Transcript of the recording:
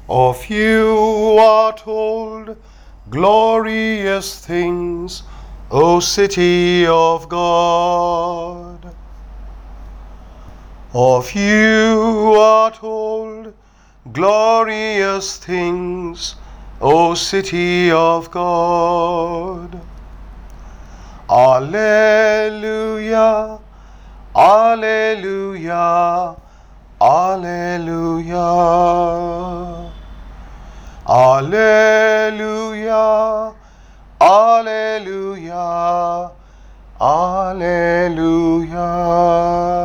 Of you are told glorious things, O city of God. Of you are told glorious things, O city of God. Alleluia, alleluia, alleluia. Alleluia, alleluia, alleluia.